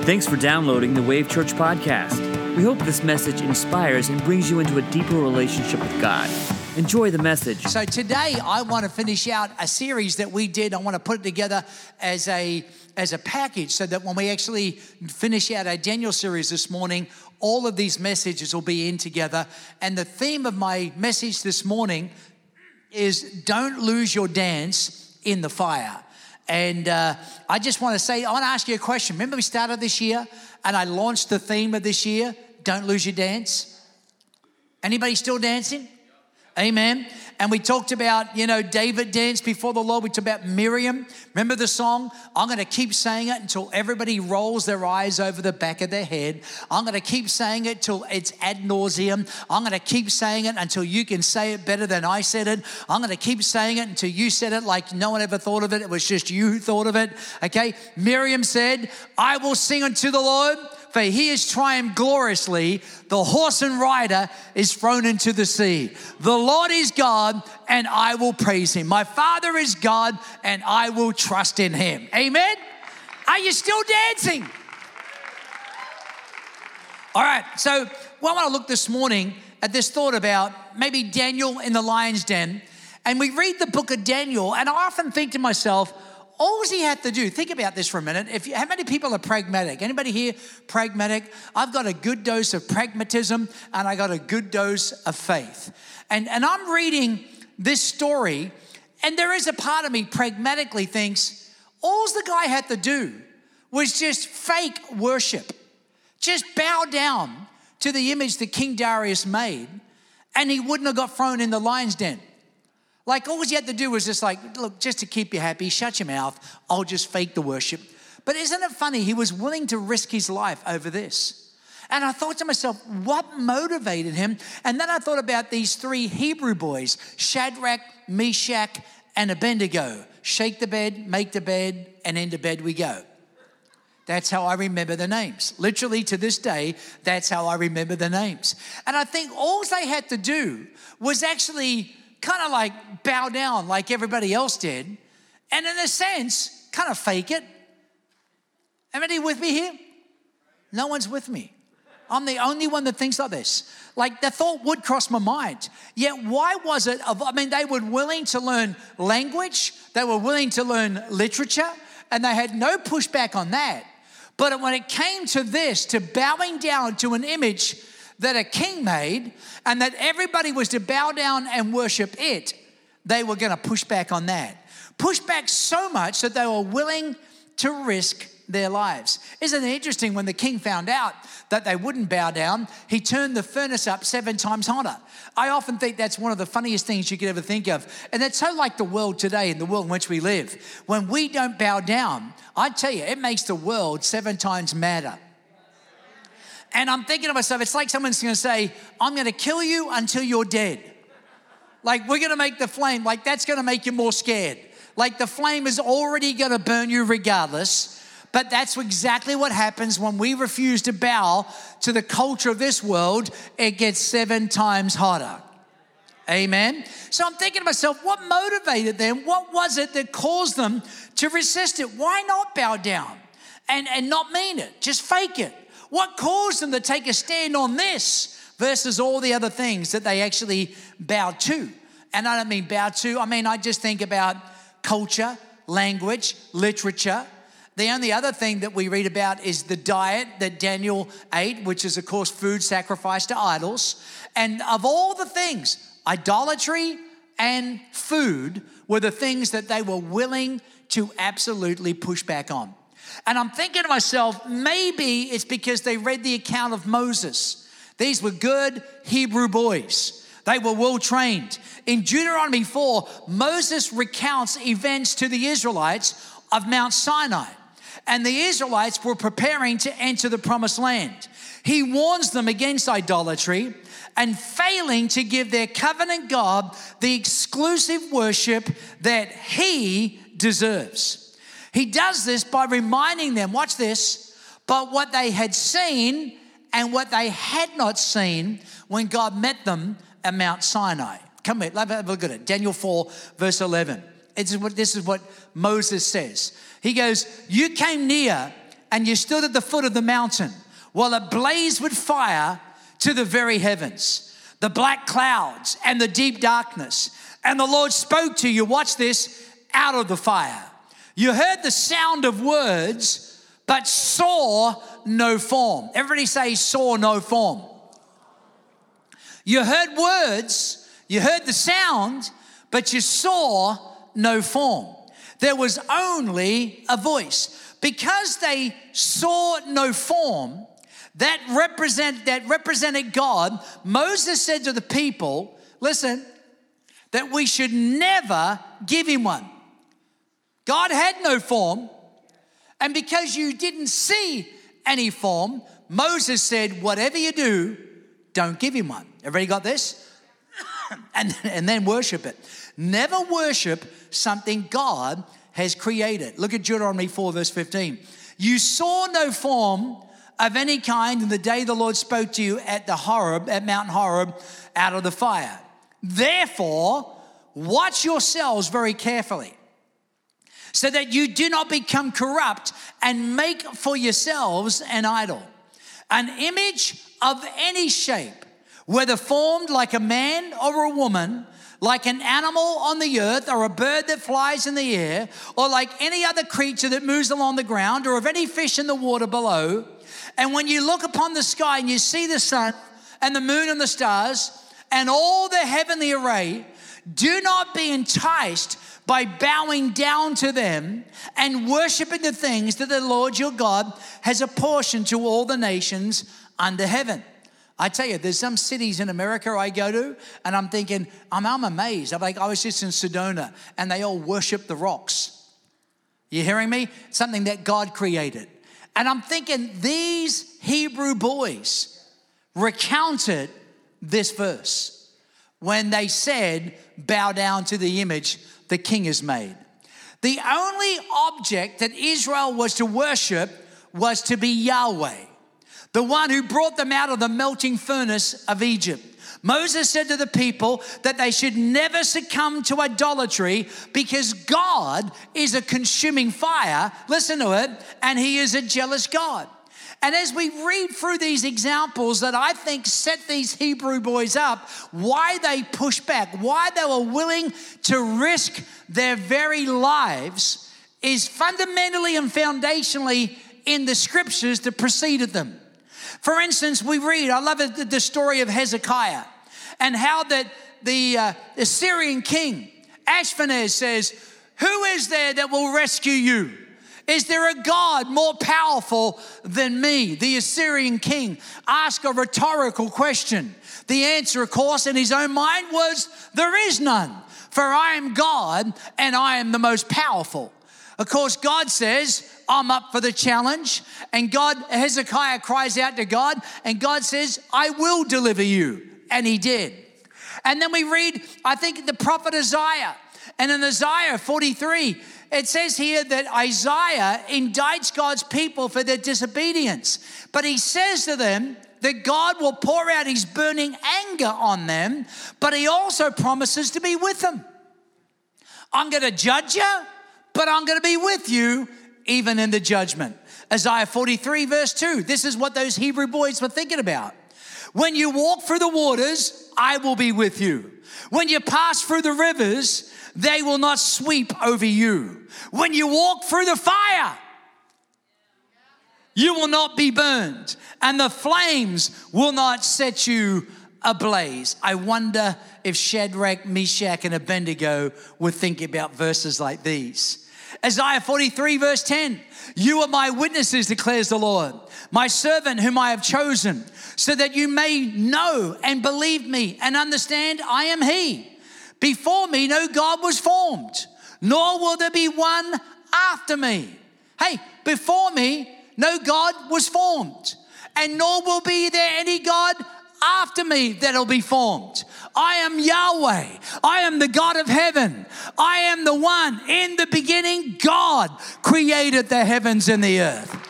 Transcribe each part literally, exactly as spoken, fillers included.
Thanks for downloading the Wave Church podcast. We hope this message inspires and brings you into a deeper relationship with God. Enjoy the message. So today I want to finish out a series that we did. I want to put it together as a as a package so that when we actually finish out our Daniel series this morning, all of these messages will be in together. And the theme of my message this morning is don't lose your dance in the fire. And uh, I just want to say, I want to ask you a question. Remember we started this year and I launched the theme of this year, don't lose your dance. Anybody still dancing? Amen. And we talked about, you know, David danced before the Lord. We talked about Miriam. Remember the song? I'm going to keep saying it until everybody rolls their eyes over the back of their head. I'm going to keep saying it till it's ad nauseum. I'm going to keep saying it until you can say it better than I said it. I'm going to keep saying it until you said it like no one ever thought of it. It was just you who thought of it. Okay. Miriam said, I will sing unto the Lord, for he has triumphed gloriously. The horse and rider is thrown into the sea. The Lord is God, and I will praise him. My Father is God, and I will trust in him. Amen? Are you still dancing? All right, so well, I want to look this morning at this thought about maybe Daniel in the lion's den. And we read the book of Daniel, and I often think to myself, all he had to do, think about this for a minute. If you, how many people are pragmatic? Anybody here pragmatic? I've got a good dose of pragmatism and I got a good dose of faith. And, and I'm reading this story and there is a part of me pragmatically thinks, all the guy had to do was just fake worship. Just bow down to the image that King Darius made and he wouldn't have got thrown in the lion's den. Like all you had to do was just like, look, just to keep you happy, shut your mouth. I'll just fake the worship. But isn't it funny? He was willing to risk his life over this. And I thought to myself, what motivated him? And then I thought about these three Hebrew boys, Shadrach, Meshach, and Abednego. Shake the bed, make the bed, and into bed we go. That's how I remember the names. Literally to this day, that's how I remember the names. And I think all they had to do was actually kind of like bow down like everybody else did. And in a sense, kind of fake it. Anybody with me here? No one's with me. I'm the only one that thinks like this. Like the thought would cross my mind. Yet why was it, I mean, they were willing to learn language. They were willing to learn literature. And they had no pushback on that. But when it came to this, to bowing down to an image that a king made and that everybody was to bow down and worship it, they were going to push back on that. Push back so much that they were willing to risk their lives. Isn't it interesting when the king found out that they wouldn't bow down, he turned the furnace up seven times hotter. I often think that's one of the funniest things you could ever think of. And that's so like the world today, in the world in which we live. When we don't bow down, I tell you, it makes the world seven times madder. And I'm thinking to myself, it's like someone's going to say, I'm going to kill you until you're dead. Like we're going to make the flame, like that's going to make you more scared. Like the flame is already going to burn you regardless. But that's exactly what happens when we refuse to bow to the culture of this world. It gets seven times hotter. Amen. So I'm thinking to myself, what motivated them? What was it that caused them to resist it? Why not bow down and, and not mean it? Just fake it. What caused them to take a stand on this versus all the other things that they actually bowed to? And I don't mean bow to, I mean, I just think about culture, language, literature. The only other thing that we read about is the diet that Daniel ate, which is, of course, food sacrificed to idols. And of all the things, idolatry and food were the things that they were willing to absolutely push back on. And I'm thinking to myself, maybe it's because they read the account of Moses. These were good Hebrew boys. They were well trained. In Deuteronomy four, Moses recounts events to the Israelites of Mount Sinai. And the Israelites were preparing to enter the promised land. He warns them against idolatry and failing to give their covenant God the exclusive worship that he deserves. He does this by reminding them, watch this, but what they had seen and what they had not seen when God met them at Mount Sinai. Come here, have a look at it. Daniel four, verse eleven. This is what, this is what Moses says. He goes, you came near and you stood at the foot of the mountain while it blazed with fire to the very heavens, the black clouds and the deep darkness. And the Lord spoke to you, watch this, out of the fire. You heard the sound of words, but saw no form. Everybody say, saw no form. You heard words, you heard the sound, but you saw no form. There was only a voice. Because they saw no form, that represent that represented God, Moses said to the people, listen, that we should never give him one. God had no form, and because you didn't see any form, Moses said, whatever you do, don't give him one. Everybody got this? and, and then worship it. Never worship something God has created. Look at Deuteronomy four, verse fifteen. You saw no form of any kind in the day the Lord spoke to you at the Horeb, at Mount Horeb, out of the fire. Therefore, watch yourselves very carefully, so that you do not become corrupt and make for yourselves an idol, an image of any shape, whether formed like a man or a woman, like an animal on the earth, or a bird that flies in the air, or like any other creature that moves along the ground, or of any fish in the water below. And when you look upon the sky and you see the sun and the moon and the stars and all the heavenly array, do not be enticed by bowing down to them and worshiping the things that the Lord your God has apportioned to all the nations under heaven. I tell you, there's some cities in America I go to, and I'm thinking, I'm, I'm amazed. I'm like, I was just in Sedona, and they all worship the rocks. You hearing me? Something that God created. And I'm thinking, these Hebrew boys recounted this verse when they said, bow down to the image the king has made. The only object that Israel was to worship was to be Yahweh, the one who brought them out of the melting furnace of Egypt. Moses said to the people that they should never succumb to idolatry because God is a consuming fire, listen to it, and he is a jealous God. And as we read through these examples that I think set these Hebrew boys up, why they pushed back, why they were willing to risk their very lives is fundamentally and foundationally in the scriptures that preceded them. For instance, we read, I love it, the story of Hezekiah and how that the uh, Assyrian king, Ashpenaz, says, who is there that will rescue you? Is there a God more powerful than me? The Assyrian king asked a rhetorical question. The answer, of course, in his own mind was, there is none, for I am God and I am the most powerful. Of course, God says, I'm up for the challenge. And God, Hezekiah cries out to God, and God says, I will deliver you. And he did. And then we read, I think, the prophet Isaiah. And in Isaiah forty-three, it says here that Isaiah indicts God's people for their disobedience. But he says to them that God will pour out his burning anger on them, but he also promises to be with them. I'm going to judge you, but I'm going to be with you even in the judgment. Isaiah forty-three verse two, this is what those Hebrew boys were thinking about. When you walk through the waters, I will be with you. When you pass through the rivers, they will not sweep over you. When you walk through the fire, you will not be burned, and the flames will not set you ablaze. I wonder if Shadrach, Meshach, and Abednego would think about verses like these. Isaiah forty-three verse ten, you are my witnesses, declares the Lord, my servant whom I have chosen, so that you may know and believe me and understand I am he. Before me no God was formed, nor will there be one after me. Hey, before me no God was formed, and nor will be there any God after me that'll be formed. I am Yahweh. I am the God of heaven. I am the one. In the beginning, God created the heavens and the earth.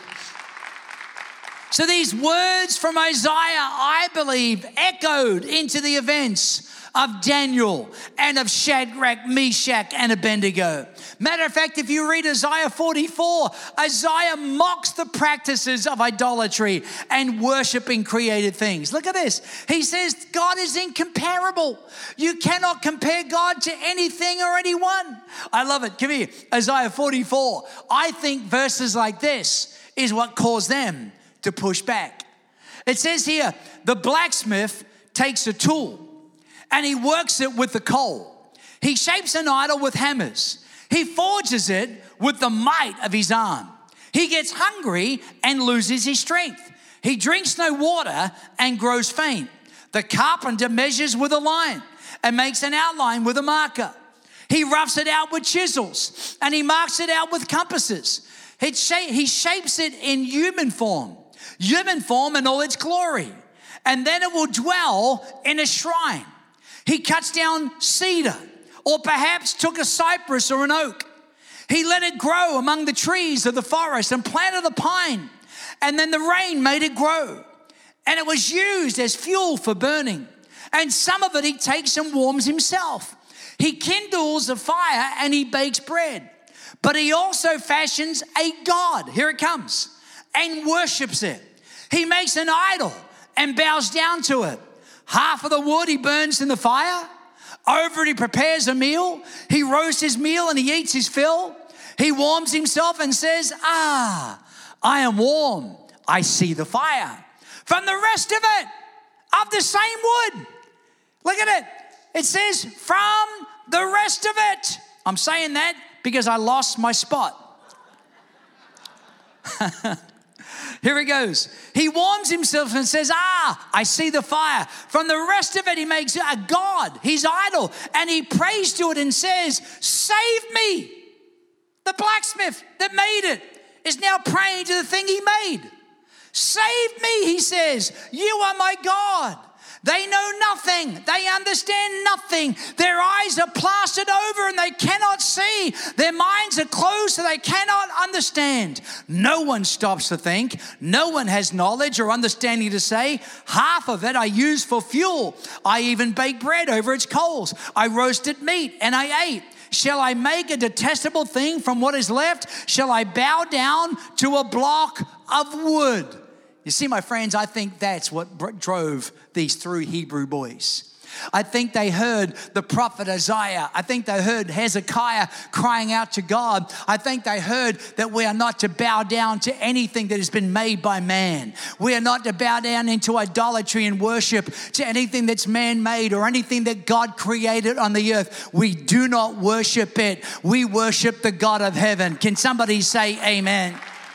So these words from Isaiah, I believe, echoed into the events of Daniel and of Shadrach, Meshach, and Abednego. Matter of fact, if you read Isaiah forty-four, Isaiah mocks the practices of idolatry and worshiping created things. Look at this. He says, God is incomparable. You cannot compare God to anything or anyone. I love it. Come here. Isaiah forty-four. I think verses like this is what caused them to push back. It says here, the blacksmith takes a tool and he works it with the coal. He shapes an idol with hammers. He forges it with the might of his arm. He gets hungry and loses his strength. He drinks no water and grows faint. The carpenter measures with a line and makes an outline with a marker. He roughs it out with chisels and he marks it out with compasses. It sh- he shapes it in human form, human form in all its glory. And then it will dwell in a shrine. He cuts down cedar, or perhaps took a cypress or an oak. He let it grow among the trees of the forest and planted the pine. And then the rain made it grow. And it was used as fuel for burning. And some of it he takes and warms himself. He kindles a fire and he bakes bread. But he also fashions a god, here it comes, and worships it. He makes an idol and bows down to it. Half of the wood he burns in the fire. Over it he prepares a meal. He roasts his meal and he eats his fill. He warms himself and says, ah, I am warm. I see the fire. From the rest of it, of the same wood. Look at it. It says, from the rest of it. I'm saying that because I lost my spot. Here he goes. He warms himself and says, ah, I see the fire. From the rest of it, he makes a god, his idol, and he prays to it and says, save me. The blacksmith that made it is now praying to the thing he made. Save me, he says. You are my God. They know nothing. They understand nothing. Their eyes are plastered over and they cannot see. Their minds are closed so they cannot understand. No one stops to think. No one has knowledge or understanding to say. Half of it I use for fuel. I even bake bread over its coals. I roasted meat and I ate. Shall I make a detestable thing from what is left? Shall I bow down to a block of wood? You see, my friends, I think that's what drove these three Hebrew boys. I think they heard the prophet Isaiah. I think they heard Hezekiah crying out to God. I think they heard that we are not to bow down to anything that has been made by man. We are not to bow down into idolatry and worship to anything that's man-made or anything that God created on the earth. We do not worship it. We worship the God of heaven. Can somebody say amen?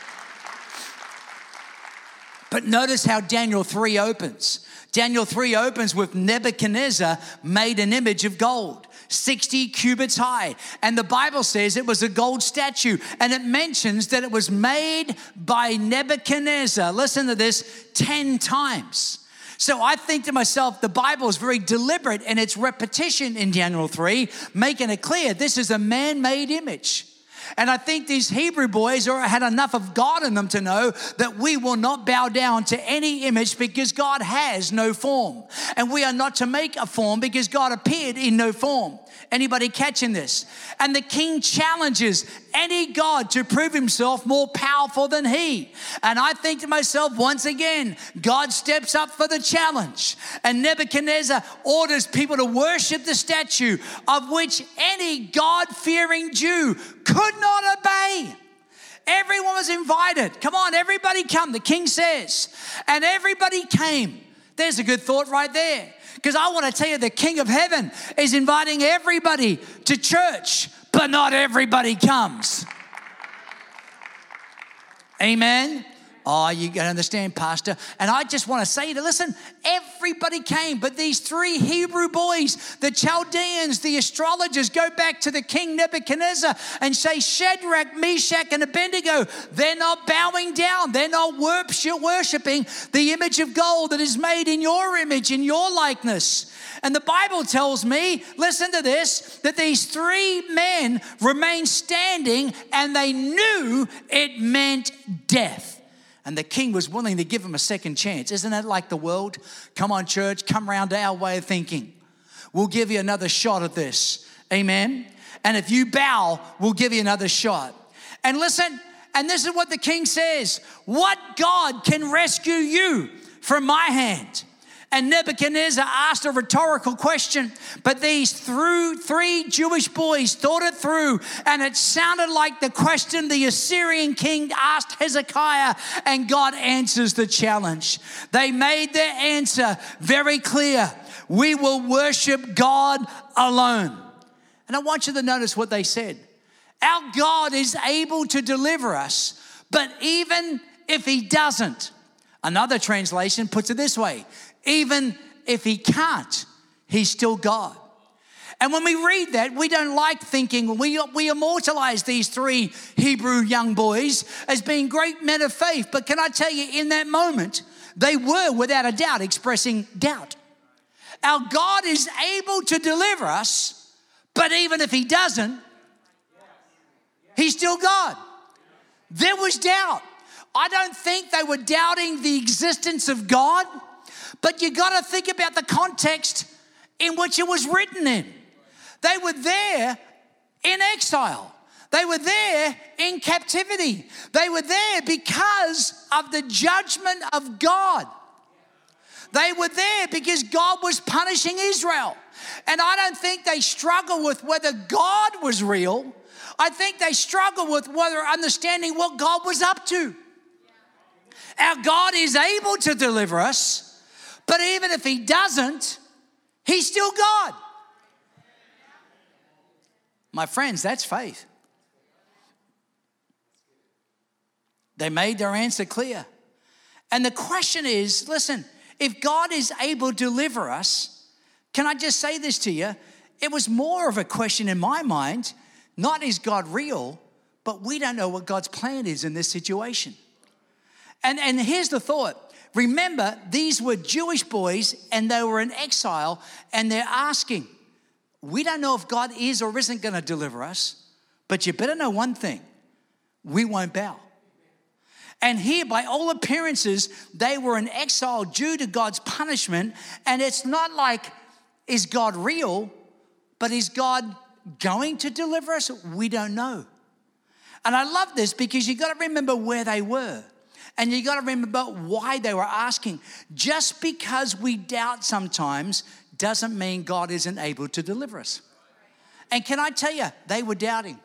But notice how Daniel three opens. Daniel three opens with Nebuchadnezzar made an image of gold, sixty cubits high. And the Bible says it was a gold statue. And it mentions that it was made by Nebuchadnezzar. Listen to this, ten times. So I think to myself, the Bible is very deliberate in its repetition in Daniel three, making it clear this is a man-made image. And I think these Hebrew boys had enough of God in them to know that we will not bow down to any image because God has no form. And we are not to make a form because God appeared in no form. Anybody catching this? And the king challenges any god to prove himself more powerful than he. And I think to myself, once again, God steps up for the challenge. And Nebuchadnezzar orders people to worship the statue of which any God-fearing Jew could not obey. Everyone was invited. Come on, everybody come, the king says. And everybody came. There's a good thought right there. Because I want to tell you, the King of Heaven is inviting everybody to church, but not everybody comes. Amen? Oh, you got to understand, Pastor. And I just want to say to listen, everybody came, but these three Hebrew boys, the Chaldeans, the astrologers, go back to the king Nebuchadnezzar and say, Shadrach, Meshach, and Abednego, they're not bowing down. They're not worshiping the image of gold that is made in your image, in your likeness. And the Bible tells me, listen to this, that these three men remained standing and they knew it meant death. And the king was willing to give him a second chance. Isn't that like the world? Come on, church, come around to our way of thinking. we'll give you another shot at this. Amen. And if you bow, we'll give you another shot. And listen, and this is what the king says, what God can rescue you from my hand? And Nebuchadnezzar asked a rhetorical question, but these through three Jewish boys thought it through, and it sounded like the question the Assyrian king asked Hezekiah, and God answers the challenge. They made their answer very clear. We will worship God alone. And I want you to notice what they said. Our God is able to deliver us, but even if he doesn't, another translation puts it this way, even if he can't, he's still God. And when we read that, we don't like thinking, we, we immortalize these three Hebrew young boys as being great men of faith. But can I tell you, in that moment, they were without a doubt expressing doubt. Our God is able to deliver us, but even if he doesn't, he's still God. There was doubt. I don't think they were doubting the existence of God, but you got to think about the context in which it was written in. They were there in exile. They were there in captivity. They were there because of the judgment of God. They were there because God was punishing Israel. And I don't think they struggle with whether God was real. I think they struggle with whether understanding what God was up to. Our God is able to deliver us, but even if he doesn't, he's still God. My friends, that's faith. They made their answer clear. And the question is, listen, if God is able to deliver us, can I just say this to you? It was more of a question in my mind, not is God real, but we don't know what God's plan is in this situation. And, and here's the thought. Remember, these were Jewish boys and they were in exile and they're asking, we don't know if God is or isn't going to deliver us, but you better know one thing, we won't bow. And here, by all appearances, they were in exile due to God's punishment. And it's not like, is God real? But is God going to deliver us? We don't know. And I love this because you got to remember where they were. And you got to remember why they were asking. Just because we doubt sometimes doesn't mean God isn't able to deliver us. And can I tell you, they were doubting.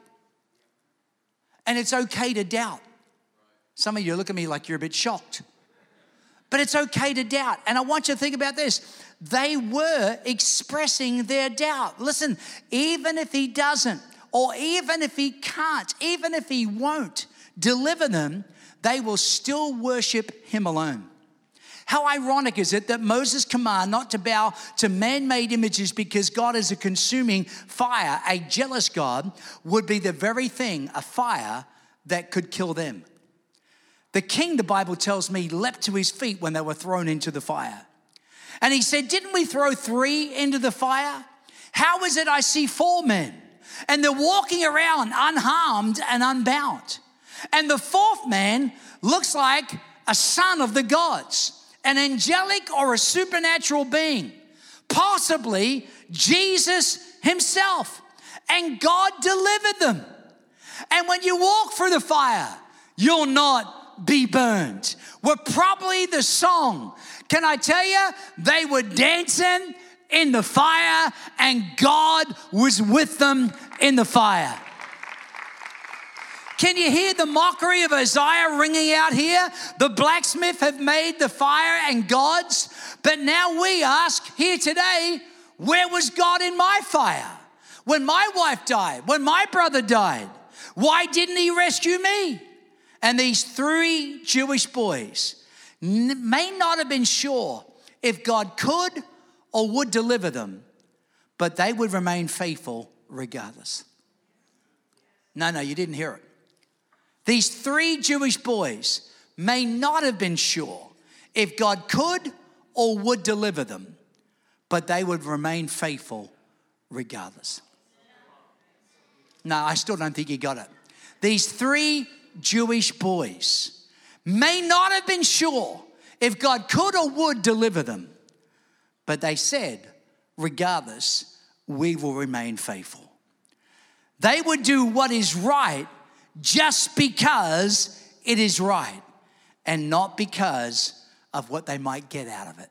And it's okay to doubt. Some of you look at me like you're a bit shocked. But it's okay to doubt. And I want you to think about this. They were expressing their doubt. Listen, even if he doesn't, or even if he can't, even if he won't deliver them, they will still worship him alone. How ironic is it that Moses' command not to bow to man-made images because God is a consuming fire, a jealous God, would be the very thing, a fire that could kill them. The king, the Bible tells me, leapt to his feet when they were thrown into the fire. And he said, didn't we throw three into the fire? How is it I see four men? And they're walking around unharmed and unbound. And the fourth man looks like a son of the gods, an angelic or a supernatural being, possibly Jesus himself. And God delivered them. And when you walk through the fire, you'll not be burned. Were probably the song. Can I tell you, they were dancing in the fire and God was with them in the fire. Can you hear the mockery of Isaiah ringing out here? The blacksmith have made the fire and gods, but now we ask here today, where was God in my fire? When my wife died, when my brother died, why didn't he rescue me? And these three Jewish boys may not have been sure if God could or would deliver them, but they would remain faithful regardless. No, no, you didn't hear it. These three Jewish boys may not have been sure if God could or would deliver them, but they would remain faithful regardless. No, I still don't think you got it. These three Jewish boys may not have been sure if God could or would deliver them, but they said, regardless, we will remain faithful. They would do what is right just because it is right and not because of what they might get out of it.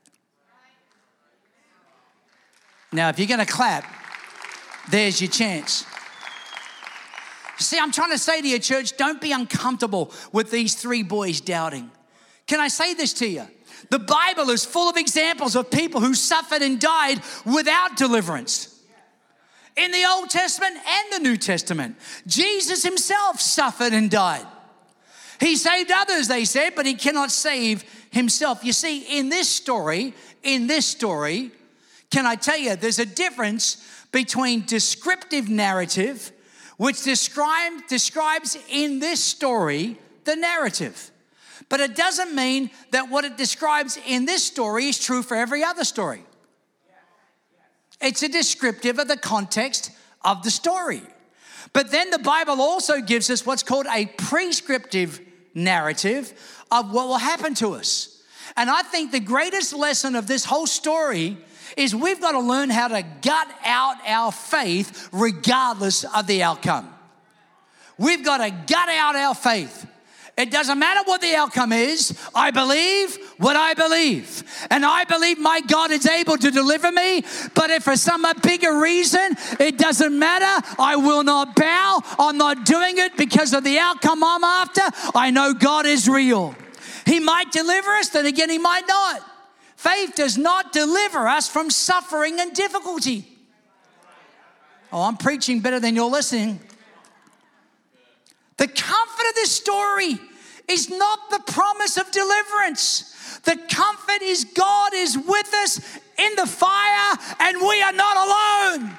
Now, if you're going to clap, there's your chance. See, I'm trying to say to you, church, don't be uncomfortable with these three boys doubting. Can I say this to you? The Bible is full of examples of people who suffered and died without deliverance. In the Old Testament and the New Testament, Jesus himself suffered and died. He saved others, they said, but he cannot save himself. You see, in this story, in this story, can I tell you, there's a difference between descriptive narrative, which describe, describes in this story the narrative. But it doesn't mean that what it describes in this story is true for every other story. It's a descriptive of the context of the story. But then the Bible also gives us what's called a prescriptive narrative of what will happen to us. And I think the greatest lesson of this whole story is we've got to learn how to gut out our faith regardless of the outcome. We've got to gut out our faith. It doesn't matter what the outcome is. I believe what I believe. And I believe my God is able to deliver me. But if for some bigger reason, it doesn't matter. I will not bow. I'm not doing it because of the outcome I'm after. I know God is real. He might deliver us, then again, he might not. Faith does not deliver us from suffering and difficulty. Oh, I'm preaching better than you're listening. The comfort of this story is not the promise of deliverance. The comfort is God is with us in the fire and we are not alone.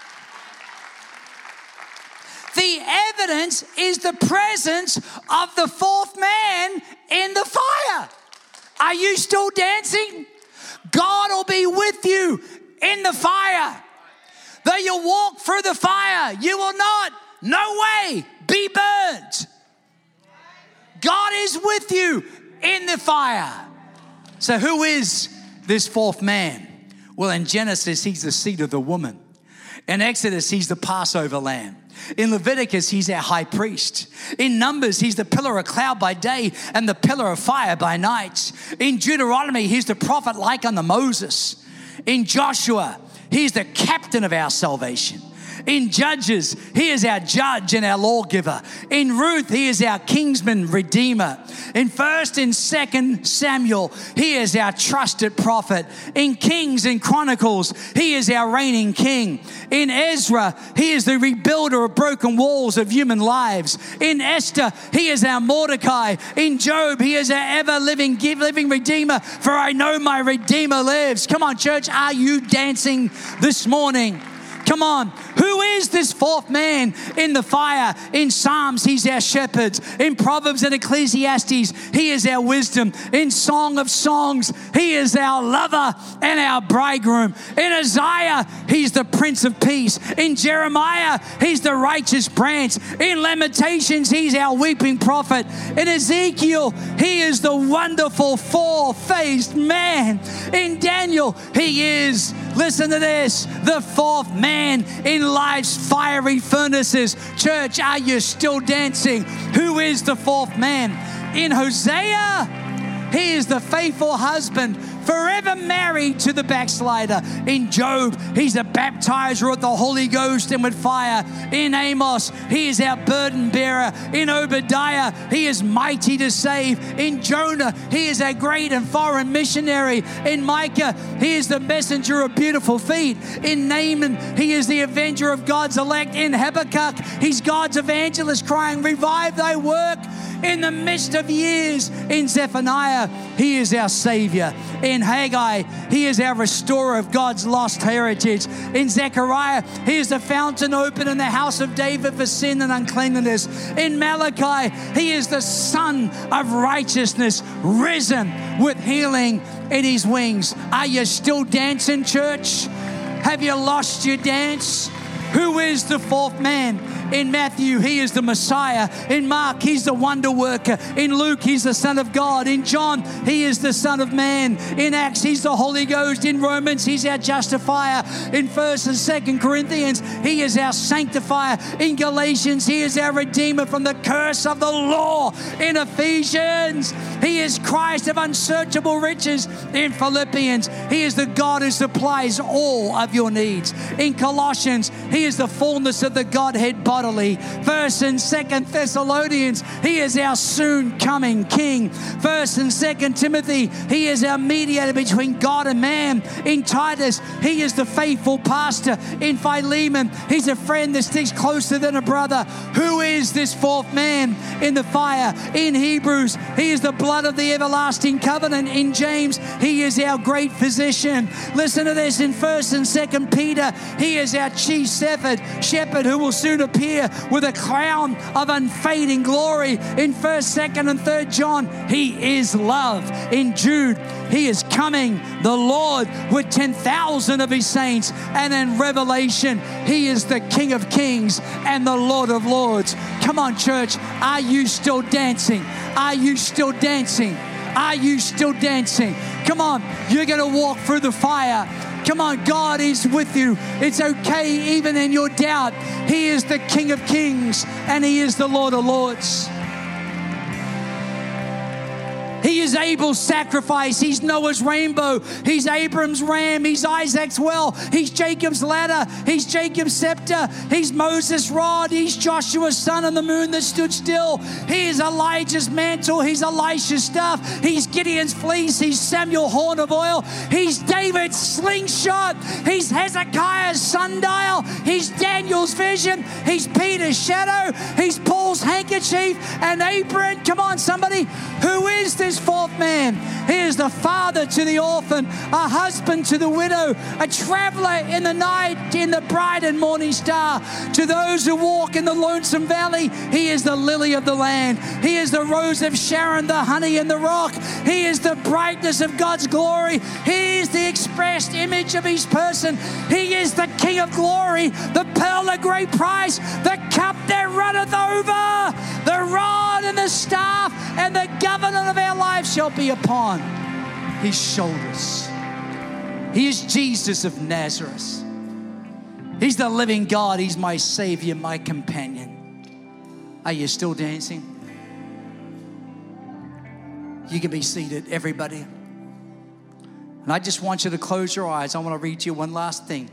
The evidence is the presence of the fourth man in the fire. Are you still dancing? God will be with you in the fire. Though you walk through the fire, you will not, no way, be burned. God is with you in the fire. So who is this fourth man? Well, in Genesis, he's the seed of the woman. In Exodus, he's the Passover lamb. In Leviticus, he's our high priest. In Numbers, he's the pillar of cloud by day and the pillar of fire by night. In Deuteronomy, he's the prophet like unto Moses. In Joshua, he's the captain of our salvation. In Judges, he is our judge and our lawgiver. In Ruth, he is our kinsman redeemer. In First and Second Samuel, he is our trusted prophet. In Kings and Chronicles, he is our reigning king. In Ezra, he is the rebuilder of broken walls of human lives. In Esther, he is our Mordecai. In Job, he is our ever-living living redeemer, for I know my redeemer lives. Come on, church, are you dancing this morning? Come on. Who is this fourth man in the fire? In Psalms, he's our shepherd. In Proverbs and Ecclesiastes, he is our wisdom. In Song of Songs, he is our lover and our bridegroom. In Isaiah, he's the Prince of Peace. In Jeremiah, he's the righteous branch. In Lamentations, he's our weeping prophet. In Ezekiel, he is the wonderful four-faced man. In Daniel, he is, listen to this, the fourth man in life's fiery furnaces. Church, are you still dancing? Who is the fourth man? In Hosea, he is the faithful husband, forever married to the backslider. In Job, he's a baptizer of the Holy Ghost and with fire. In Amos, he is our burden bearer. In Obadiah, he is mighty to save. In Jonah, he is a great and foreign missionary. In Micah, he is the messenger of beautiful feet. In Naaman, he is the avenger of God's elect. In Habakkuk, he's God's evangelist crying, revive thy work in the midst of years. In Zephaniah, he is our Savior. In Haggai, he is our restorer of God's lost heritage. In Zechariah, he is the fountain open in the house of David for sin and uncleanness. In Malachi, he is the Son of righteousness, risen with healing in his wings. Are you still dancing, church? Have you lost your dance? Who is the fourth man? In Matthew, he is the Messiah. In Mark, he's the wonder worker. In Luke, he's the Son of God. In John, he is the Son of Man. In Acts, he's the Holy Ghost. In Romans, he's our justifier. In First and Second Corinthians, he is our sanctifier. In Galatians, he is our redeemer from the curse of the law. In Ephesians, he is Christ of unsearchable riches. In Philippians, he is the God who supplies all of your needs. In Colossians, he is the fullness of the Godhead bodily. First and Second Thessalonians, he is our soon coming King. First and Second Timothy, he is our mediator between God and man. In Titus, he is the faithful pastor. In Philemon, he's a friend that sticks closer than a brother. Who is this fourth man in the fire? In Hebrews, he is the blood of the everlasting covenant. In James, he is our great physician. Listen to this. In First and Second Peter, he is our chief shepherd, shepherd who will soon appear with a crown of unfading glory. In First, Second, and Third John, he is love. In Jude, he is coming, the Lord, with ten thousand of his saints. And in Revelation, he is the King of kings and the Lord of lords. Come on, church. Are you still dancing? Are you still dancing? Are you still dancing? Come on. You're going to walk through the fire. Come on, God is with you. It's okay even in your doubt. He is the King of kings and he is the Lord of lords. He is Abel's sacrifice. He's Noah's rainbow. He's Abram's ram. He's Isaac's well. He's Jacob's ladder. He's Jacob's scepter. He's Moses' rod. He's Joshua's sun on the moon that stood still. He is Elijah's mantle. He's Elisha's staff. He's Gideon's fleece. He's Samuel's horn of oil. He's David's slingshot. He's Hezekiah's sundial. He's Daniel's vision. He's Peter's shadow. He's Paul's handkerchief and apron. Come on, somebody. Who is this fourth man? He is the father to the orphan, a husband to the widow, a traveler in the night, in the bright and morning star. To those who walk in the lonesome valley, he is the lily of the land. He is the rose of Sharon, the honey in the rock. He is the brightness of God's glory. He is the expressed image of his person. He is the King of glory, the pearl of great price, the cup that runneth over, the rod and the staff and the government of our life shall be upon his shoulders. He is Jesus of Nazareth. He's the living God. He's my Savior, my companion. Are you still dancing? You can be seated, everybody. And I just want you to close your eyes. I want to read to you one last thing.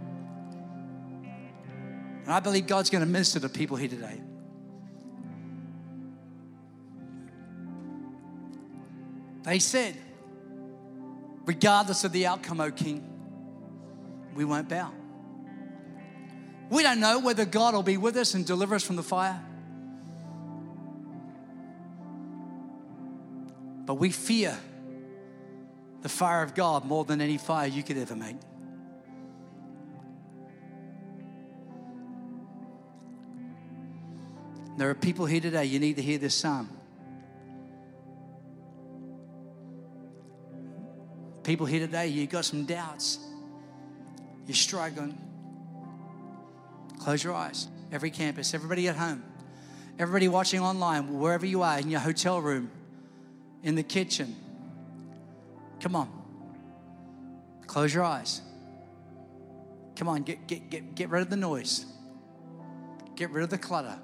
And I believe God's going to minister to people here today. They said, regardless of the outcome, O King, we won't bow. We don't know whether God will be with us and deliver us from the fire. But we fear the fire of God more than any fire you could ever make. There are people here today, you need to hear this psalm. People here today, you've got some doubts. You're struggling. Close your eyes. Every campus, everybody at home, everybody watching online, wherever you are, in your hotel room, in the kitchen. Come on. Close your eyes. Come on, get, get, get, get rid of the noise. Get rid of the clutter.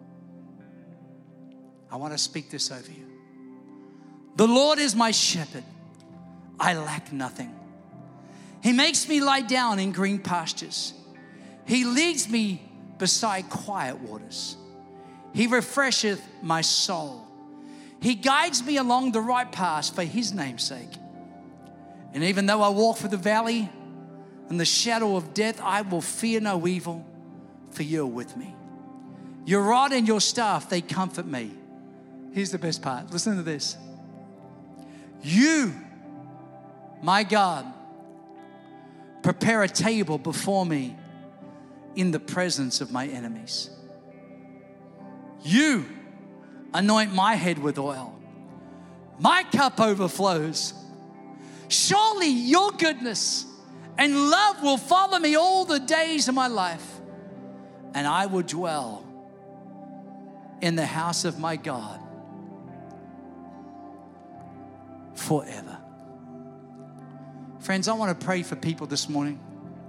I want to speak this over you. The Lord is my shepherd. I lack nothing. He makes me lie down in green pastures. He leads me beside quiet waters. He refresheth my soul. He guides me along the right path for his name's sake. And even though I walk through the valley and the shadow of death, I will fear no evil, for you are with me. Your rod and your staff, they comfort me. Here's the best part. Listen to this. You, my God, prepare a table before me in the presence of my enemies. You anoint my head with oil. My cup overflows. Surely your goodness and love will follow me all the days of my life. and I will dwell in the house of my God forever. Friends, I want to pray for people this morning.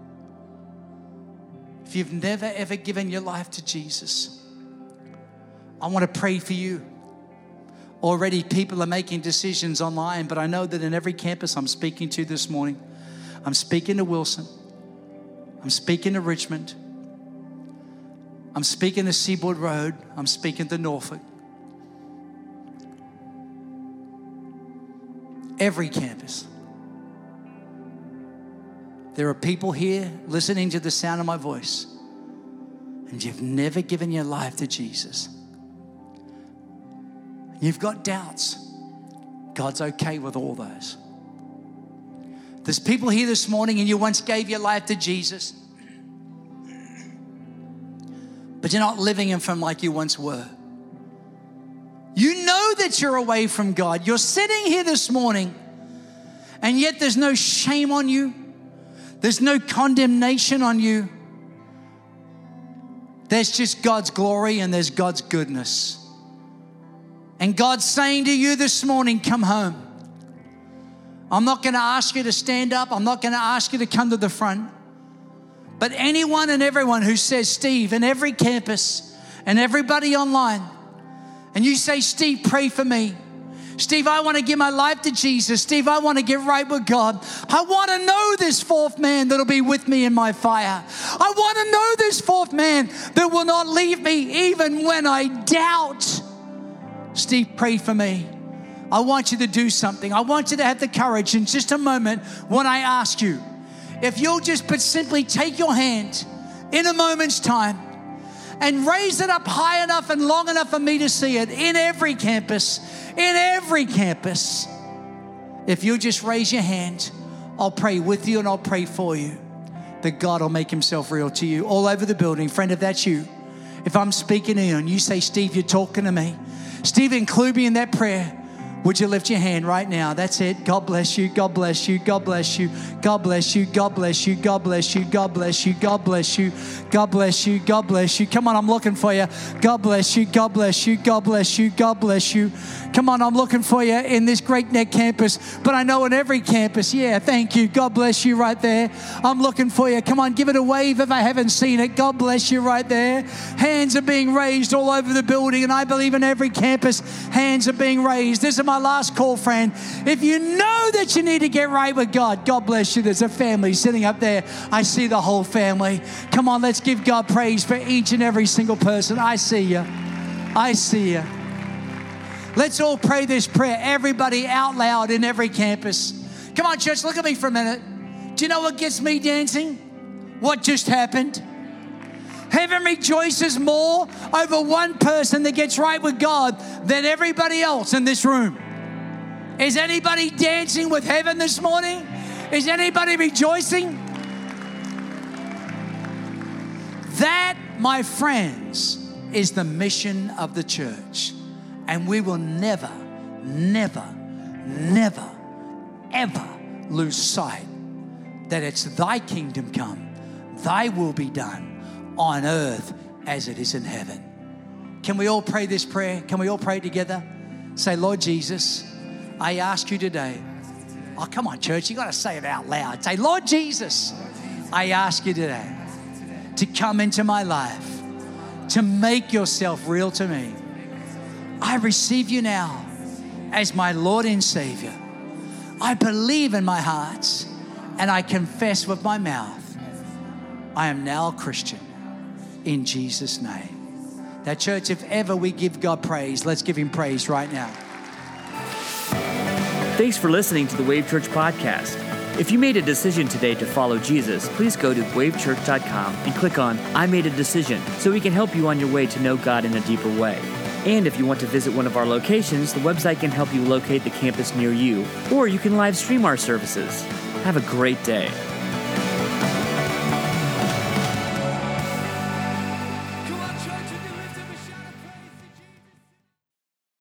If you've never, ever given your life to Jesus, I want to pray for you. Already people are making decisions online, but I know that in every campus I'm speaking to this morning, I'm speaking to Wilson, I'm speaking to Richmond, I'm speaking to Seaboard Road, I'm speaking to Norfolk. Every campus. There are people here listening to the sound of my voice, and you've never given your life to Jesus. You've got doubts. God's okay with all those. There's people here this morning and you once gave your life to Jesus, but you're not living in from like you once were. You know that you're away from God. You're sitting here this morning, and yet there's no shame on you. There's no condemnation on you. There's just God's glory and there's God's goodness. And God's saying to you this morning, come home. I'm not going to ask you to stand up. I'm not going to ask you to come to the front. But anyone and everyone who says, Steve, in every campus and everybody online, and you say, Steve, pray for me. Steve, I want to give my life to Jesus. Steve, I want to get right with God. I want to know this fourth man that'll be with me in my fire. I want to know this fourth man that will not leave me even when I doubt. Steve, pray for me. I want you to do something. I want you to have the courage in just a moment when I ask you. If you'll just but simply take your hand in a moment's time and raise it up high enough and long enough for me to see it in every campus, in every campus. If you'll just raise your hand, I'll pray with you and I'll pray for you that God will make himself real to you all over the building. Friend, if that's you, if I'm speaking to you and you say, Steve, you're talking to me. Steve, include me in that prayer. Would you lift your hand right now? That's it. God bless you. God bless you. God bless you. God bless you. God bless you. God bless you. God bless you. God bless you. God bless you. God bless you. Come on, I'm looking for you. God bless you. God bless you. God bless you. God bless you. Come on, I'm looking for you in this Great Neck campus, but I know in every campus. Yeah, thank you. God bless you right there. I'm looking for you. Come on, give it a wave if I haven't seen it. God bless you right there. Hands are being raised all over the building, and I believe in every campus, hands are being raised. This is my last call, friend. If you know that you need to get right with God, God bless you. There's a family sitting up there. I see the whole family. Come on, let's give God praise for each and every single person. I see you. I see you. Let's all pray this prayer, everybody out loud in every campus. Come on, church, look at me for a minute. Do you know what gets me dancing? What just happened? Heaven rejoices more over one person that gets right with God than everybody else in this room. Is anybody dancing with heaven this morning? Is anybody rejoicing? That, my friends, is the mission of the church. And we will never, never, never, ever lose sight that it's thy kingdom come, thy will be done on earth as it is in heaven. Can we all pray this prayer? Can we all pray together? Say, Lord Jesus, I ask you today. Oh, come on, church. You got to say it out loud. Say, Lord Jesus, I ask you today to come into my life, to make yourself real to me. I receive you now as my Lord and Savior. I believe in my heart and I confess with my mouth. I am now a Christian in Jesus' name. Now, church, if ever we give God praise, let's give him praise right now. Thanks for listening to the Wave Church podcast. If you made a decision today to follow Jesus, please go to wave church dot com and click on I Made a Decision so we can help you on your way to know God in a deeper way. And if you want to visit one of our locations, the website can help you locate the campus near you, or you can live stream our services. Have a great day.